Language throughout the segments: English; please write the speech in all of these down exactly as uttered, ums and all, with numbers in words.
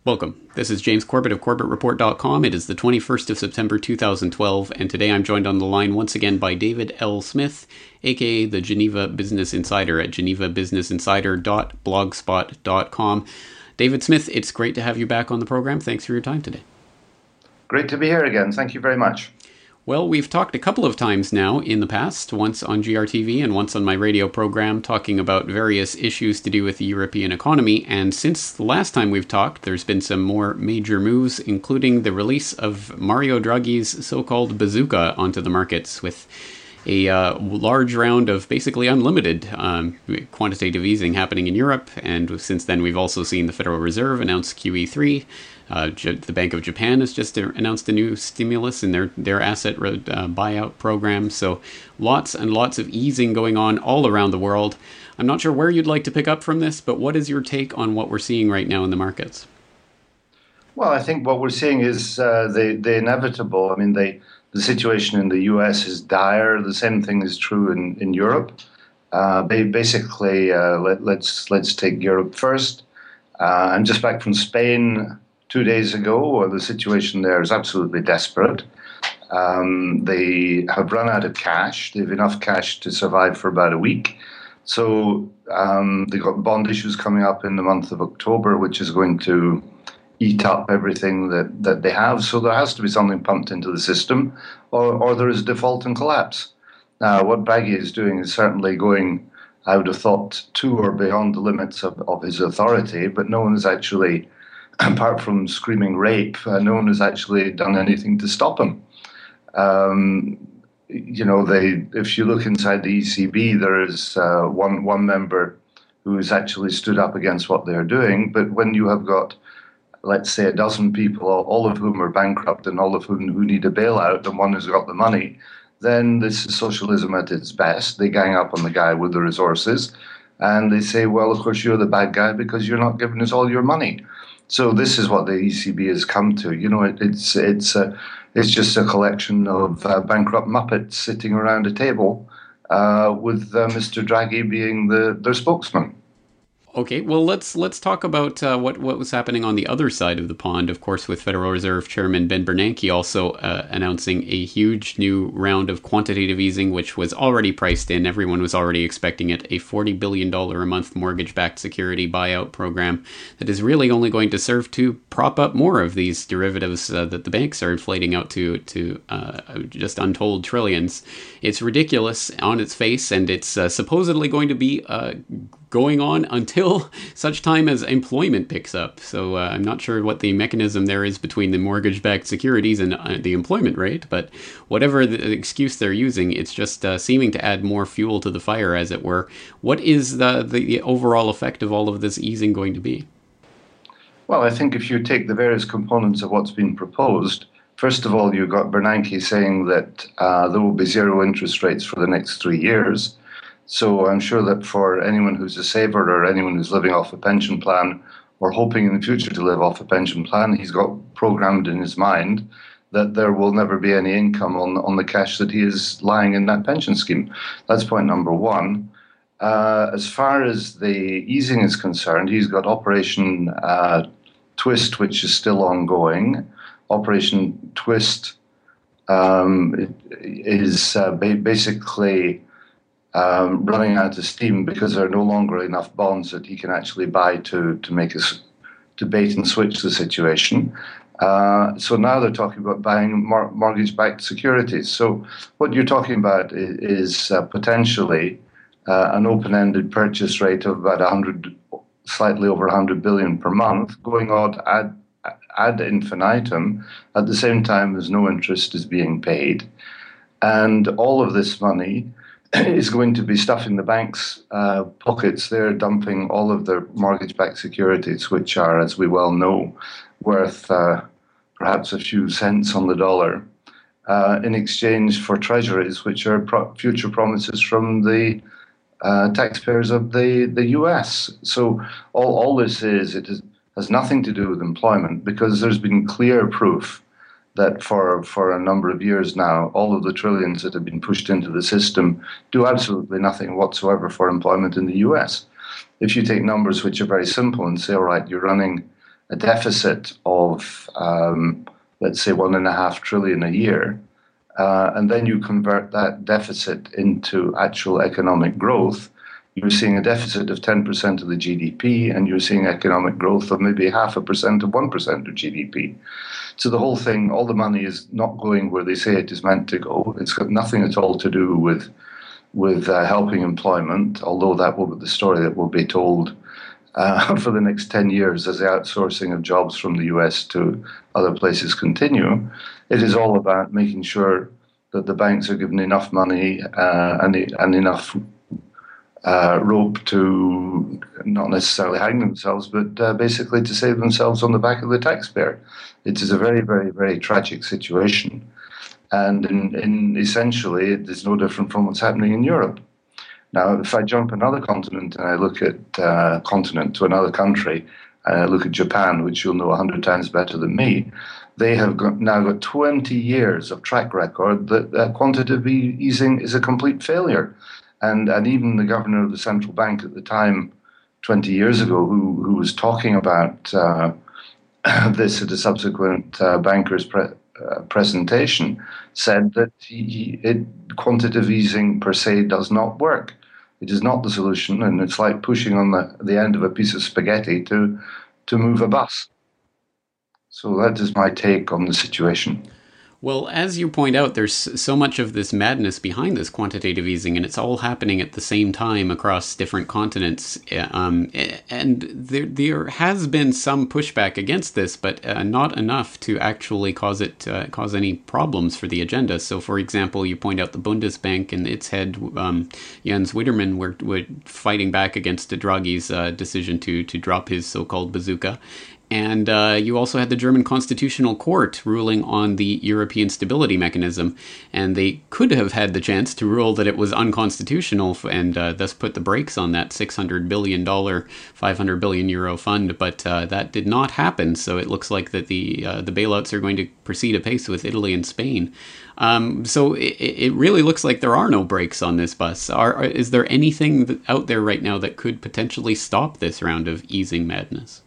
Welcome. This is James Corbett of Corbett Report dot com. It is the twenty-first of September two thousand twelve, and today I'm joined on the line once again by David L. Smith, aka the Geneva Business Insider at geneva business insider dot blogspot dot com. David Smith, it's great to have you back on the program. Thanks for your time today. Great to be here again. Thank you very much. Well, we've talked a couple of times now in the past, once on G R T V and once on my radio program, talking about various issues to do with the European economy. And since the last time we've talked, there's been some more major moves, including the release of Mario Draghi's so-called bazooka onto the markets with a uh, large round of basically unlimited um, quantitative easing happening in Europe. And since then, we've also seen the Federal Reserve announce Q E three. Uh, the Bank of Japan has just announced a new stimulus in their, their asset uh, buyout program. So lots and lots of easing going on all around the world. I'm not sure where you'd like to pick up from this, but what is your take on what we're seeing right now in the markets? Well, I think what we're seeing is uh, the, the inevitable. I mean, the, the situation in the U S is dire. The same thing is true in, in Europe. Uh, basically, uh, let, let's, let's take Europe first. Uh, I'm just back from Spain two days ago. The situation there is absolutely desperate. Um, they have run out of cash. They have enough cash to survive for about a week. So um, they've got bond issues coming up in the month of October, which is going to eat up everything that, that they have. So there has to be something pumped into the system, or, or there is default and collapse. Now, what Draghi is doing is certainly going, I would have thought, to or beyond the limits of, of his authority, but no one has actually, apart from screaming rape, uh, no one has actually done anything to stop him. Um, you know, they, if you look inside the E C B, there is uh, one one member who has actually stood up against what they're doing. But when you have got, let's say, a dozen people, all of whom are bankrupt and all of whom who need a bailout, and one has got the money, then this is socialism at its best. They gang up on the guy with the resources, and they say, well, of course, you're the bad guy because you're not giving us all your money. So this is what the E C B has come to. You know, it, it's it's a, it's just a collection of uh, bankrupt muppets sitting around a table uh, with uh, Mister Draghi being the their spokesman. Okay, well, let's let's talk about uh, what what was happening on the other side of the pond. Of course, with Federal Reserve Chairman Ben Bernanke also uh, announcing a huge new round of quantitative easing, which was already priced in. Everyone was already expecting it. A forty billion dollars a month mortgage-backed security buyout program that is really only going to serve to prop up more of these derivatives uh, that the banks are inflating out to to uh, just untold trillions. It's ridiculous on its face, and it's uh, supposedly going to be uh, going on until such time as employment picks up. So uh, I'm not sure what the mechanism there is between the mortgage-backed securities and uh, the employment rate, but whatever the excuse they're using, it's just uh, seeming to add more fuel to the fire, as it were. What is the, the overall effect of all of this easing going to be? Well, I think if you take the various components of what's been proposed, first of all, you've got Bernanke saying that uh, there will be zero interest rates for the next three years. So I'm sure that for anyone who's a saver or anyone who's living off a pension plan or hoping in the future to live off a pension plan, he's got programmed in his mind that there will never be any income on, on the cash that he is lying in that pension scheme. That's point number one. Uh, as far as the easing is concerned, he's got Operation uh, Twist, which is still ongoing. Operation Twist um, is uh, ba- basically Um, running out of steam because there are no longer enough bonds that he can actually buy to to make us to bait and switch the situation. Uh, so now they're talking about buying mor- mortgage-backed securities. So what you're talking about is, is uh, potentially uh, an open-ended purchase rate of about one hundred, slightly over one hundred billion per month, going on ad ad infinitum. At the same time as no interest is being paid, and all of this money is going to be stuffing the banks' uh, pockets. They're dumping all of their mortgage-backed securities, which are, as we well know, worth uh, perhaps a few cents on the dollar, uh, in exchange for treasuries, which are pro- future promises from the uh, taxpayers of the, the U S. So all, all this is, it is, has nothing to do with employment, because there's been clear proof that for, for a number of years now, all of the trillions that have been pushed into the system do absolutely nothing whatsoever for employment in the U S. If you take numbers which are very simple and say, all right, you're running a deficit of, um, let's say, one and a half trillion a year, uh, and then you convert that deficit into actual economic growth, you're seeing a deficit of ten percent of the G D P, and you're seeing economic growth of maybe half a percent of one percent of G D P. So the whole thing, all the money is not going where they say it is meant to go. It's got nothing at all to do with with uh, helping employment, although that will be the story that will be told uh, for the next ten years as the outsourcing of jobs from the U S to other places continue. It is all about making sure that the banks are given enough money uh, and, and enough uh, rope to not necessarily hang themselves, but uh, basically to save themselves on the back of the taxpayer. It is a very, very, very tragic situation. And in, in essentially, it is no different from what's happening in Europe. Now, if I jump another continent and I look at uh, continent to another country, and I look at Japan, which you'll know a hundred times better than me, they have got, now got twenty years of track record that uh, quantitative e- easing is a complete failure. And, and even the governor of the central bank at the time, twenty years ago, who, who was talking about uh, this at a subsequent uh, banker's pre- uh, presentation, said that he, he, it, quantitative easing per se does not work. It is not the solution, and it's like pushing on the, the end of a piece of spaghetti to, to move a bus. So that is my take on the situation. Well, as you point out, there's so much of this madness behind this quantitative easing, and it's all happening at the same time across different continents. Um, and there, there has been some pushback against this, but uh, not enough to actually cause it uh, cause any problems for the agenda. So, for example, you point out the Bundesbank and its head, um, Jens Widerman, were, were fighting back against Draghi's uh, decision to to drop his so-called bazooka. And uh, you also had the German Constitutional Court ruling on the European Stability Mechanism, and they could have had the chance to rule that it was unconstitutional and uh, thus put the brakes on that six hundred billion dollars, five hundred billion euro fund, but uh, that did not happen. So it looks like that the uh, the bailouts are going to proceed apace with Italy and Spain. Um, so it, it really looks like there are no brakes on this bus. Are, is there anything out there right now that could potentially stop this round of easing madness?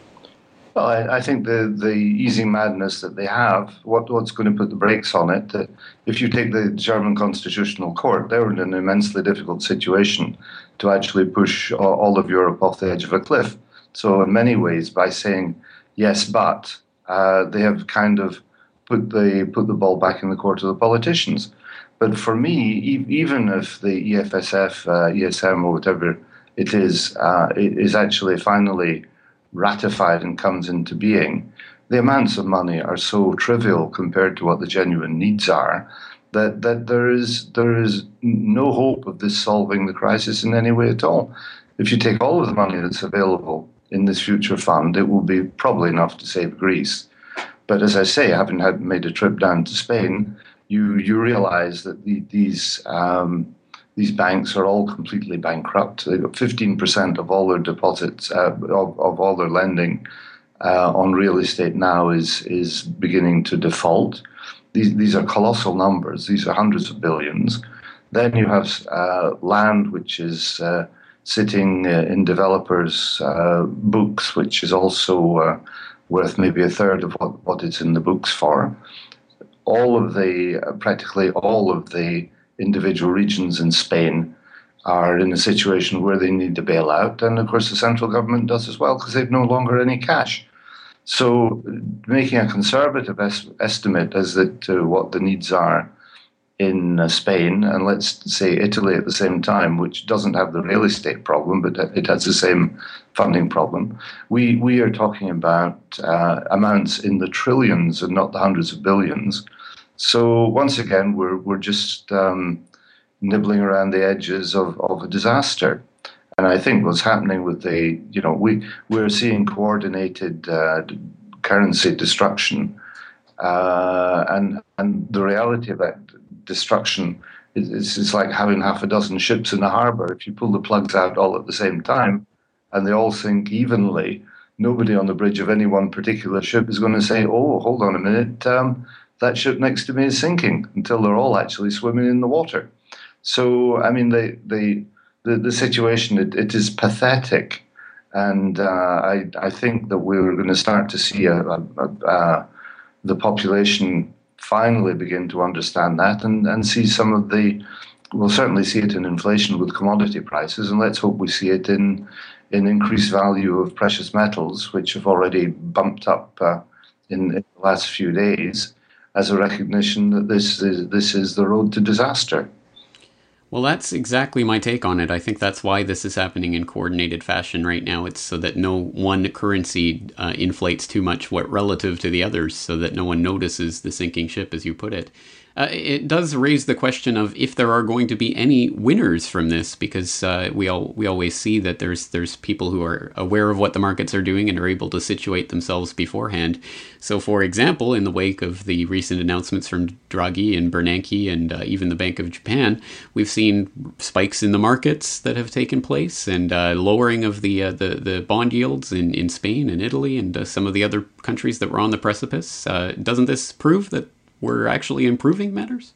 Well, I, I think the, the easing madness that they have, what, what's going to put the brakes on it, uh, if you take the German Constitutional Court, they're in an immensely difficult situation to actually push all, all of Europe off the edge of a cliff. So in many ways, by saying yes, but, uh, they have kind of put the, put the ball back in the court of the politicians. But for me, e- even if the E F S F, uh, E S M, or whatever it is, uh, it is actually finally ratified and comes into being, the amounts of money are so trivial compared to what the genuine needs are that, that there is there is no hope of this solving the crisis in any way at all. If you take all of the money that's available in this future fund, it will be probably enough to save Greece. But as I say, having had made a trip down to Spain, you you realize that the, these um, These banks are all completely bankrupt. They've got fifteen percent of all their deposits, uh, of, of all their lending uh, on real estate now is is beginning to default. These these are colossal numbers. These are hundreds of billions. Then you have uh, land which is uh, sitting uh, in developers' uh, books, which is also uh, worth maybe a third of what, what it's in the books for. All of the, uh, practically all of the individual regions in Spain are in a situation where they need to bail out. And of course, the central government does as well because they've no longer any cash. So making a conservative es- estimate as to what the needs are in uh, Spain, and let's say Italy at the same time, which doesn't have the real estate problem, but it has the same funding problem, we, we are talking about uh, amounts in the trillions and not the hundreds of billions. So once again, we're we're just um, nibbling around the edges of, of a disaster. And I think what's happening with the, you know, we, we're seeing coordinated uh, currency destruction. Uh, and and the reality of that destruction is, is like having half a dozen ships in a harbor. If you pull the plugs out all at the same time and they all sink evenly, nobody on the bridge of any one particular ship is going to say, oh, hold on a minute, um, that ship next to me is sinking, until they're all actually swimming in the water. So, I mean, the the the, the situation, it, it is pathetic. And uh, I, I think that we're going to start to see a, a, a, uh, the population finally begin to understand that and, and see some of the, we'll certainly see it in inflation with commodity prices, and let's hope we see it in, in increased value of precious metals, which have already bumped up uh, in, in the last few days, as a recognition that this is, this is the road to disaster. Well, that's exactly my take on it. I think that's why this is happening in coordinated fashion right now. It's so that no one currency uh, inflates too much what relative to the others, so that no one notices the sinking ship, as you put it. Uh, it does raise the question of if there are going to be any winners from this, because uh, we all we always see that there's there's people who are aware of what the markets are doing and are able to situate themselves beforehand. So, for example, in the wake of the recent announcements from Draghi and Bernanke and uh, even the Bank of Japan, we've seen spikes in the markets that have taken place and uh, lowering of the, uh, the the bond yields in, in Spain and Italy and uh, some of the other countries that were on the precipice. Uh, doesn't this prove that we're actually improving matters?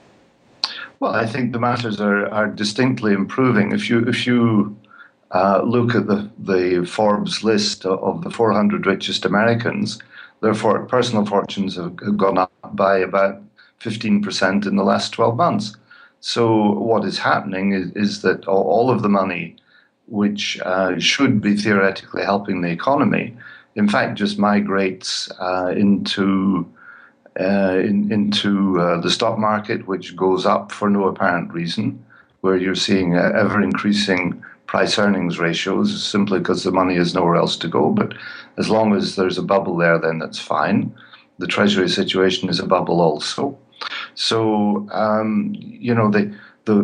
Well, I think the matters are, are distinctly improving. If you if you uh, look at the, the Forbes list of the four hundred richest Americans, their for, personal fortunes have gone up by about fifteen percent in the last twelve months. So what is happening is, is that all of the money, which uh, should be theoretically helping the economy, in fact just migrates uh, into Uh, in, into uh, the stock market, which goes up for no apparent reason, where you're seeing uh, ever-increasing price-earnings ratios simply because the money has nowhere else to go. But as long as there's a bubble there, then that's fine. The Treasury situation is a bubble also. So, um, you know, the, the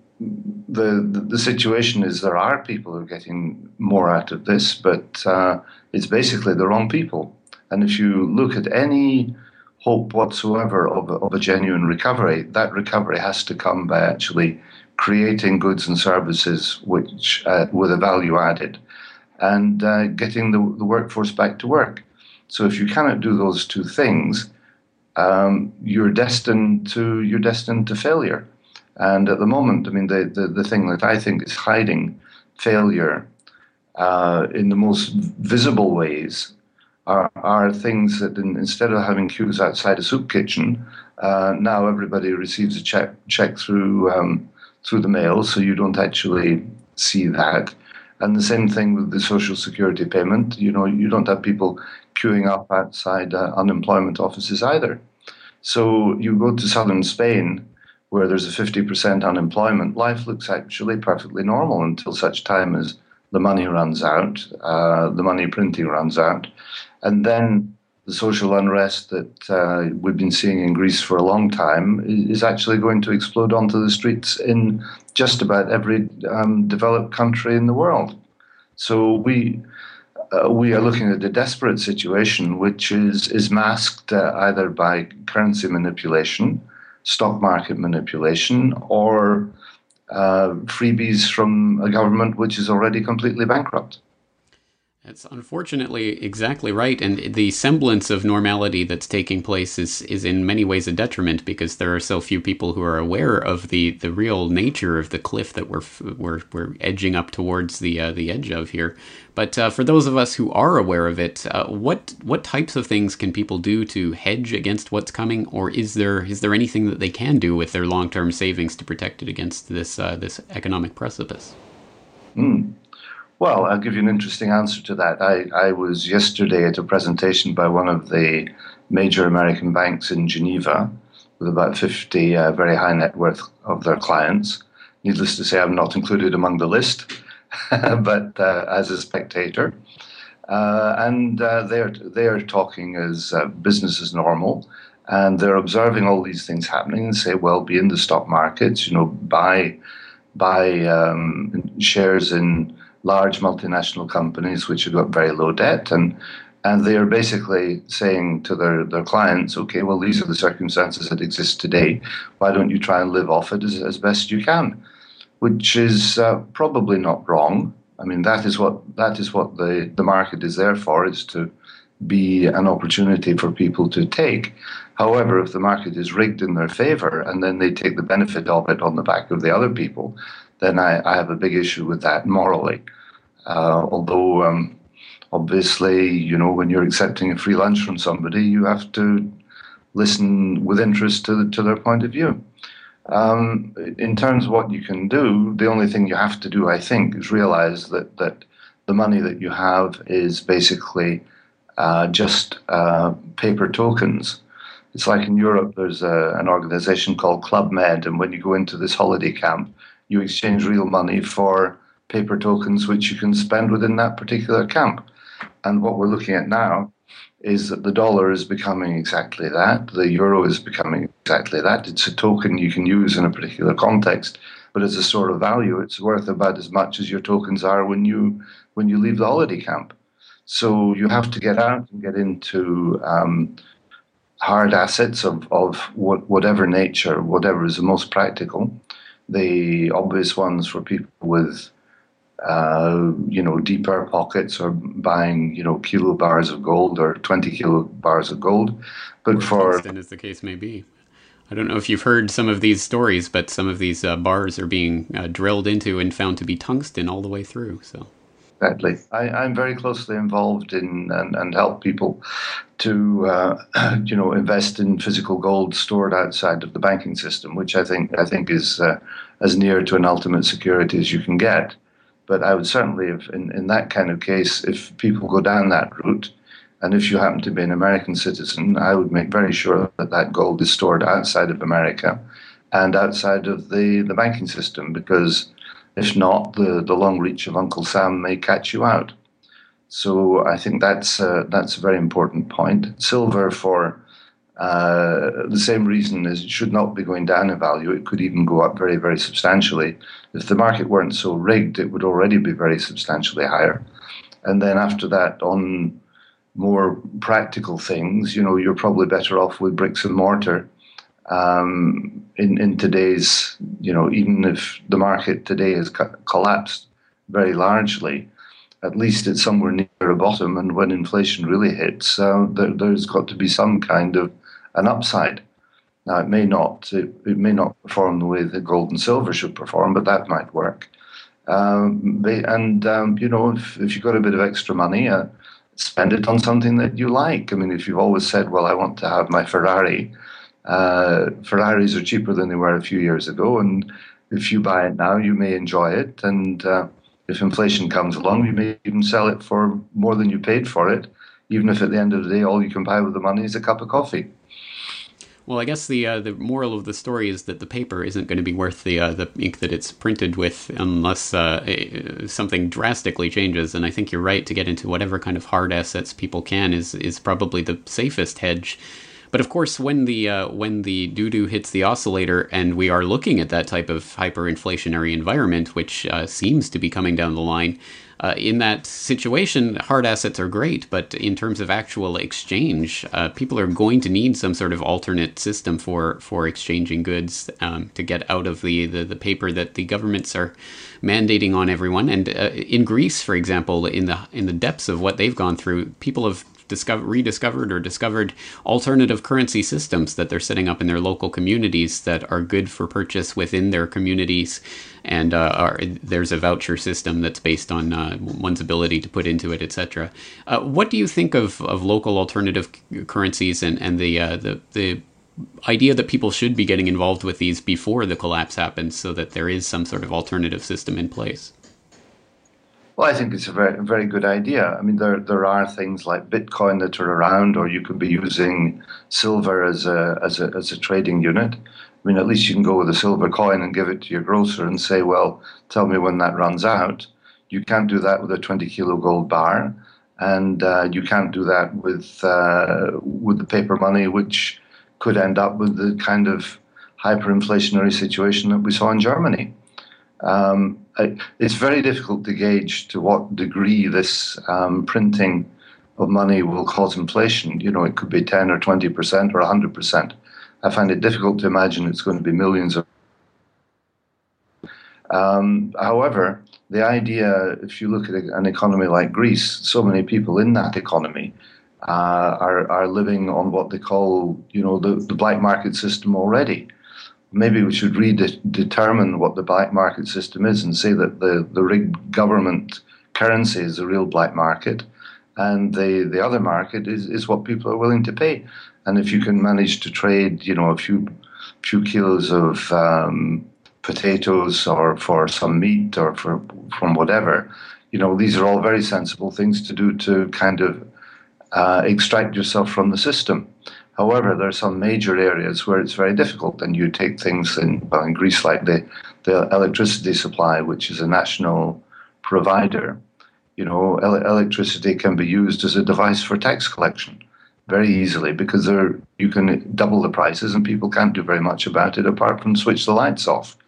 the the situation is there are people who are getting more out of this, but uh, it's basically the wrong people. And if you look at any hope whatsoever of a, of a genuine recovery, that recovery has to come by actually creating goods and services which uh, with a value added, and uh, getting the, the workforce back to work. So if you cannot do those two things, um, you're destined to you're destined to failure. And at the moment, I mean, the the, the thing that I think is hiding failure uh, in the most visible ways Are, are things that in, instead of having queues outside a soup kitchen, uh, now everybody receives a check check through um, through the mail, so you don't actually see that. And the same thing with the Social Security payment. You know, you don't have people queuing up outside uh, unemployment offices either. So you go to southern Spain, where there's a fifty percent unemployment. Life looks actually perfectly normal until such time as the money runs out, uh, the money printing runs out. And then the social unrest that uh, we've been seeing in Greece for a long time is actually going to explode onto the streets in just about every um, developed country in the world. So we uh, we are looking at a desperate situation, which is is masked uh, either by currency manipulation, stock market manipulation, or uh, freebies from a government which is already completely bankrupt. That's unfortunately exactly right, and the semblance of normality that's taking place is is in many ways a detriment, because there are so few people who are aware of the, the real nature of the cliff that we're we're we're edging up towards the uh, the edge of here. But uh, for those of us who are aware of it, uh, what what types of things can people do to hedge against what's coming, or is there is there anything that they can do with their long term savings to protect it against this uh, this economic precipice? Mm. Well, I'll give you an interesting answer to that. I, I was yesterday at a presentation by one of the major American banks in Geneva with about fifty uh, very high net worth of their clients. Needless to say, I'm not included among the list, but uh, as a spectator. Uh, and uh, they're, they're talking as uh, business as normal, and they're observing all these things happening and say, well, be in the stock markets, you know, buy, buy um, shares in large multinational companies which have got very low debt, and and they are basically saying to their, their clients, okay, well, these are the circumstances that exist today. Why don't you try and live off it as, as best you can? Which is uh, probably not wrong. I mean, that is what that is what the, the market is there for, is to be an opportunity for people to take. However, if the market is rigged in their favor and then they take the benefit of it on the back of the other people, then I, I have a big issue with that morally. Uh, although, um, obviously, you know, when you're accepting a free lunch from somebody, you have to listen with interest to, the, to their point of view. Um, in terms of what you can do, the only thing you have to do, I think, is realize that, that the money that you have is basically uh, just uh, paper tokens. It's like in Europe, there's a, an organization called Club Med, and when you go into this holiday camp, you exchange real money for paper tokens which you can spend within that particular camp. And what we're looking at now is that the dollar is becoming exactly that. The euro is becoming exactly that. It's a token you can use in a particular context, but as a store of value, it's worth about as much as your tokens are when you when you leave the holiday camp. So you have to get out and get into um, hard assets of, of what, whatever nature, whatever is the most practical. The obvious ones for people with Uh, you know, deeper pockets, or buying, you know, kilo bars of gold or twenty kilo bars of gold. But or for tungsten, as the case may be. I don't know if you've heard some of these stories, but some of these uh, bars are being uh, drilled into and found to be tungsten all the way through. So, exactly, I, I'm very closely involved in and, and help people to, uh, you know, invest in physical gold stored outside of the banking system, which I think I think is uh, as near to an ultimate security as you can get. But I would certainly, if in, in that kind of case, if people go down that route, and if you happen to be an American citizen, I would make very sure that that gold is stored outside of America and outside of the, the banking system, because if not, the, the long reach of Uncle Sam may catch you out. So I think that's, uh, that's a very important point. Silver, for Uh, the same reason is it should not be going down in value. It could even go up very, very substantially. If the market weren't so rigged, it would already be very substantially higher. And then after that, on more practical things, you know, you're probably better off with bricks and mortar. Um, in, in today's, you know, even if the market today has co- collapsed very largely, at least it's somewhere near a bottom. And when inflation really hits, uh, there, there's got to be some kind of an upside. Now, it may not it, it may not perform the way that gold and silver should perform, but that might work. Um, they, and um, you know, if, if you've got a bit of extra money, uh, spend it on something that you like. I mean, if you've always said, "Well, I want to have my Ferrari," uh, Ferraris are cheaper than they were a few years ago, and if you buy it now, you may enjoy it. And uh, if inflation comes along, you may even sell it for more than you paid for it, even if at the end of the day, all you can buy with the money is a cup of coffee. well, I guess the uh, the moral of the story is that the paper isn't going to be worth the uh, the ink that it's printed with unless uh, something drastically changes. And I think you're right, to get into whatever kind of hard assets people can is is probably the safest hedge. But of course, when the uh, when the doo-doo hits the oscillator, and we are looking at that type of hyperinflationary environment, which uh, seems to be coming down the line, uh, in that situation, hard assets are great. But in terms of actual exchange, uh, people are going to need some sort of alternate system for for exchanging goods, um, to get out of the, the, the paper that the governments are mandating on everyone. And uh, in Greece, for example, in the in the depths of what they've gone through, people have Discover, rediscovered or discovered alternative currency systems that they're setting up in their local communities that are good for purchase within their communities. And uh, are, there's a voucher system that's based on uh, one's ability to put into it, et cetera. Uh, what do you think of, of local alternative currencies and, and the, uh, the the idea that people should be getting involved with these before the collapse happens, so that there is some sort of alternative system in place? Well, I think it's a very, very good idea. I mean, there there are things like Bitcoin that are around, or you could be using silver as a as a as a trading unit. I mean, at least you can go with a silver coin and give it to your grocer and say, "Well, tell me when that runs out." You can't do that with a twenty kilo gold bar, and uh, you can't do that with uh, with the paper money, which could end up with the kind of hyperinflationary situation that we saw in Germany. Um, it's very difficult to gauge to what degree this um, printing of money will cause inflation. You know, it could be ten or twenty percent or one hundred percent. I find it difficult to imagine it's going to be millions of. Um, however, the idea, if you look at an economy like Greece, so many people in that economy uh, are, are living on what they call, you know, the, the black market system already. Maybe we should redetermine what the black market system is and say that the, the rigged government currency is a real black market, and the, the other market is, is what people are willing to pay. And if you can manage to trade, you know, a few few kilos of um, potatoes or for some meat or for from whatever, you know, these are all very sensible things to do to kind of uh, extract yourself from the system. However, there are some major areas where it's very difficult, and you take things in, well, in Greece, like the, the electricity supply, which is a national provider. You know, ele- electricity can be used as a device for tax collection very easily, because there you can double the prices and people can't do very much about it apart from switch the lights off.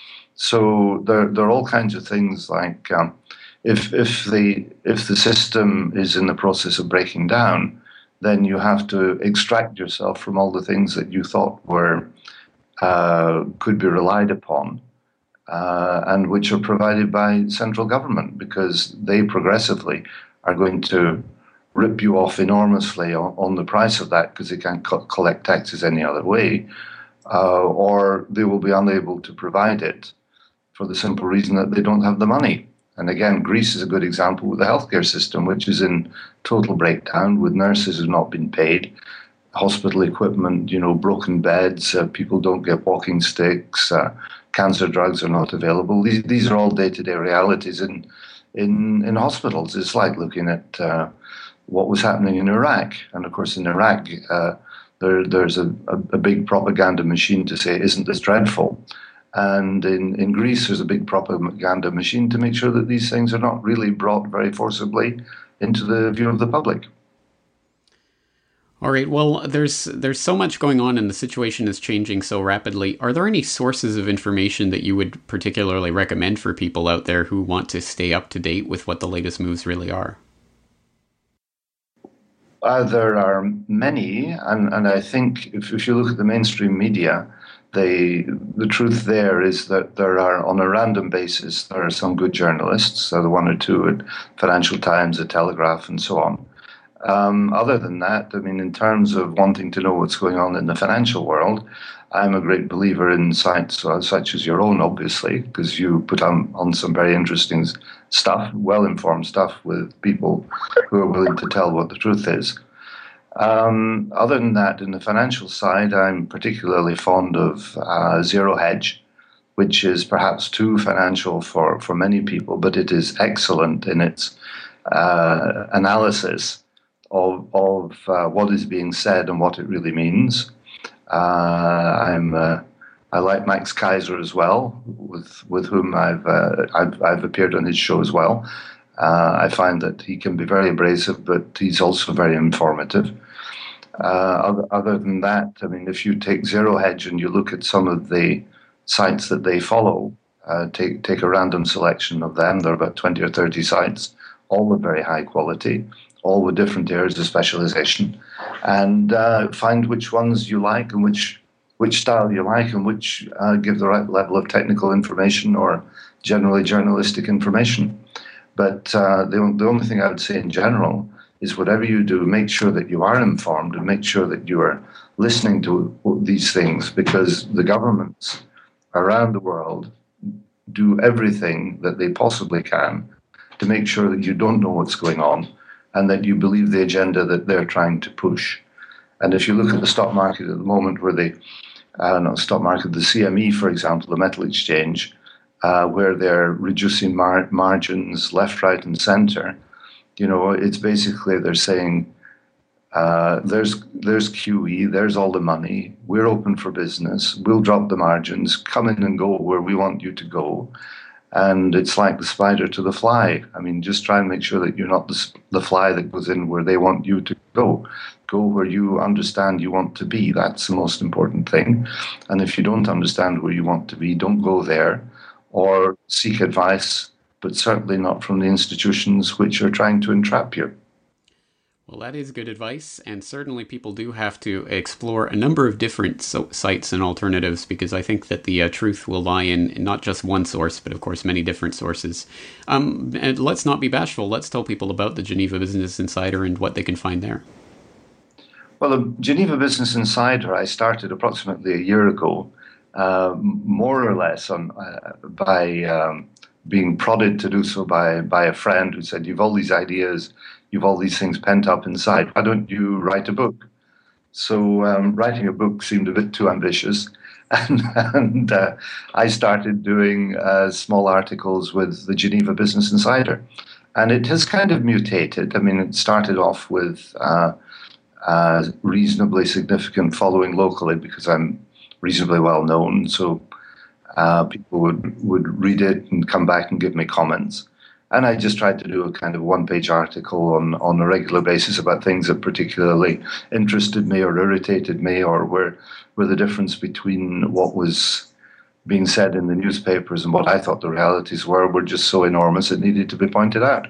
So there, there are all kinds of things like um, if if the if the system is in the process of breaking down, then you have to extract yourself from all the things that you thought were uh, could be relied upon, uh, and which are provided by central government, because they progressively are going to rip you off enormously on, on the price of that, because they can't co- collect taxes any other way, uh, or they will be unable to provide it for the simple reason that they don't have the money. And again, Greece is a good example with the healthcare system, which is in total breakdown, with nurses who have not been paid, hospital equipment, you know, broken beds, uh, people don't get walking sticks, uh, cancer drugs are not available. These these are all day-to-day realities in in in hospitals. It's like looking at uh, what was happening in Iraq, and of course in Iraq uh, there there's a, a, a big propaganda machine to say, isn't this dreadful? And in, in Greece, there's a big propaganda machine to make sure that these things are not really brought very forcibly into the view of the public. All right. Well, there's there's so much going on, and the situation is changing so rapidly. Are there any sources of information that you would particularly recommend for people out there who want to stay up to date with what the latest moves really are? Uh, there are many, and, and I think if, if you look at the mainstream media, The, the truth there is that there are, on a random basis, there are some good journalists, so the one or two at Financial Times, The Telegraph, and so on. Um, other than that, I mean, in terms of wanting to know what's going on in the financial world, I'm a great believer in sites uh, such as your own, obviously, because you put on, on some very interesting stuff, well-informed stuff with people who are willing to tell what the truth is. Um, other than that, in the financial side, I'm particularly fond of uh, Zero Hedge, which is perhaps too financial for, for many people, but it is excellent in its uh, analysis of, of uh, what is being said and what it really means. Uh, I'm uh, I like Max Kaiser as well, with with whom I've uh, I've, I've appeared on his show as well. Uh, I find that he can be very abrasive, but he's also very informative. Uh, other, other than that, I mean, if you take Zero Hedge and you look at some of the sites that they follow, uh, take take a random selection of them. There are about twenty or thirty sites, all with very high quality, all with different areas of specialization, and uh, find which ones you like and which which style you like and which uh, give the right level of technical information or generally journalistic information. But uh, the, the only thing I would say in general is whatever you do, make sure that you are informed and make sure that you are listening to these things, because the governments around the world do everything that they possibly can to make sure that you don't know what's going on and that you believe the agenda that they're trying to push. And if you look at the stock market at the moment, where the uh, not stock market, the C M E, for example, the metal exchange, Uh, where they're reducing mar- margins left, right, and center, you know, it's basically they're saying uh, there's there's Q E, there's all the money, we're open for business, we'll drop the margins, come in and go where we want you to go, and it's like the spider to the fly. I mean, just try and make sure that you're not the, the fly that goes in where they want you to go. Go where you understand you want to be. That's the most important thing. And if you don't understand where you want to be, don't go there. Or seek advice, but certainly not from the institutions which are trying to entrap you. Well, that is good advice, and certainly people do have to explore a number of different so- sites and alternatives, because I think that the uh, truth will lie in, in not just one source, but of course many different sources. Um, and let's not be bashful. Let's tell people about the Geneva Business Insider and what they can find there. Well, the Geneva Business Insider I started approximately a year ago, uh, more or less on uh, by um, being prodded to do so by by a friend who said, "You've all these ideas, you've all these things pent up inside. Why don't you write a book?" So um, writing a book seemed a bit too ambitious, and, and uh, I started doing uh, small articles with the Geneva Business Insider, and it has kind of mutated. I mean, it started off with uh, a reasonably significant following locally because I'm reasonably well known, so uh, people would would read it and come back and give me comments. And I just tried to do a kind of one-page article on, on a regular basis about things that particularly interested me or irritated me, or were were the difference between what was being said in the newspapers and what I thought the realities were were just so enormous it needed to be pointed out.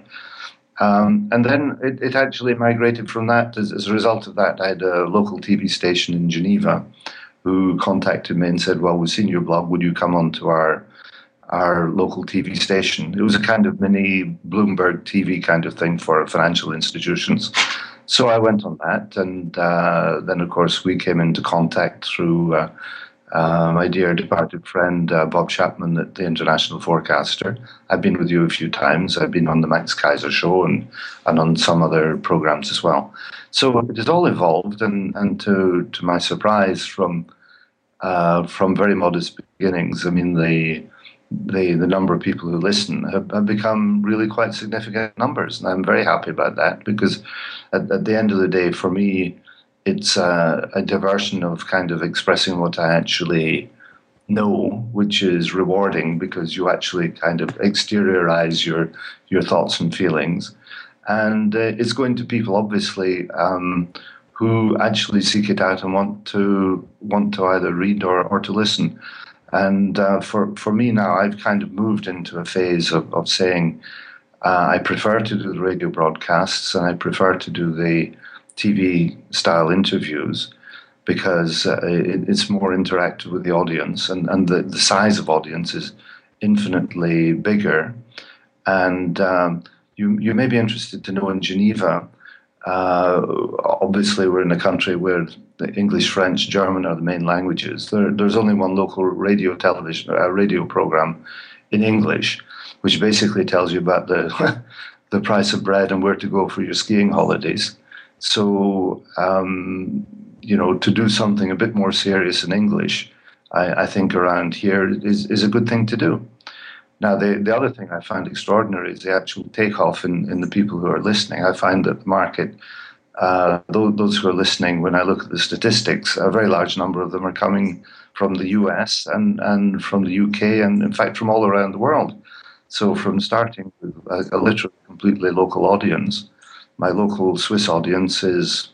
Um, and then it, it actually migrated from that. As, as a result of that, I had a local T V station in Geneva who contacted me and said, "Well, we've seen your blog. Would you come on to our our local T V station?" It was a kind of mini Bloomberg T V kind of thing for financial institutions. So I went on that, and uh, then, of course, we came into contact through uh, uh, my dear departed friend, uh, Bob Chapman at the International Forecaster. I've been with you a few times. I've been on the Max Kaiser show and, and on some other programs as well. So it has all evolved, and, and to, to my surprise, from uh, from very modest beginnings, I mean, the the the number of people who listen have, have become really quite significant numbers, and I'm very happy about that, because at, at the end of the day, for me, it's a, a diversion of kind of expressing what I actually know, which is rewarding because you actually kind of exteriorize your your thoughts and feelings, and uh, it's going to people obviously um, who actually seek it out and want to want to either read or, or to listen. And uh, for, for me now, I've kind of moved into a phase of, of saying uh, I prefer to do the radio broadcasts and I prefer to do the T V-style interviews because uh, it, it's more interactive with the audience, and, and the, the size of audience is infinitely bigger. And um, you, you may be interested to know, in Geneva, Uh, obviously, we're in a country where the English, French, German are the main languages. There, there's only one local radio, television, uh, radio program in English, which basically tells you about the the price of bread and where to go for your skiing holidays. So, um, you know, to do something a bit more serious in English, I, I think around here is is a good thing to do. Now, the, the other thing I find extraordinary is the actual takeoff in, in the people who are listening. I find that the market, uh, those, those who are listening, when I look at the statistics, a very large number of them are coming from the U S and, and from the U K and, in fact, from all around the world. So from starting with a, a literally completely local audience, my local Swiss audience is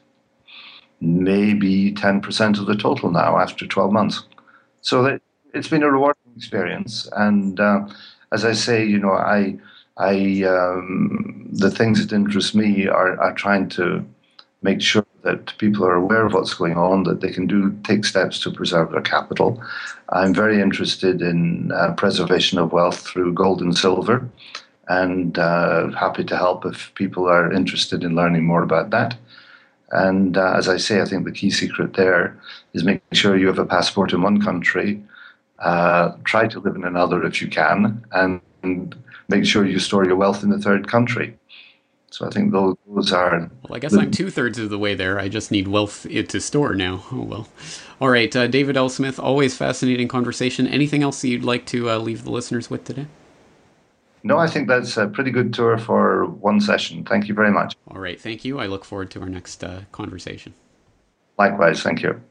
maybe ten percent of the total now after twelve months. So that, it's been a rewarding experience. And uh, as I say, you know, I, I, um, the things that interest me are, are trying to make sure that people are aware of what's going on, that they can do take steps to preserve their capital. I'm very interested in uh, preservation of wealth through gold and silver, and uh, happy to help if people are interested in learning more about that. And uh, as I say, I think the key secret there is making sure you have a passport in one country, uh, try to live in another if you can, and, and make sure you store your wealth in the third country. So I think those, those are... Well, I guess the, I'm two-thirds of the way there. I just need wealth to store now. Oh, well. All right, uh, David L. Smith, always fascinating conversation. Anything else that you'd like to uh, leave the listeners with today? No, I think that's a pretty good tour for one session. Thank you very much. All right, thank you. I look forward to our next uh, conversation. Likewise, thank you.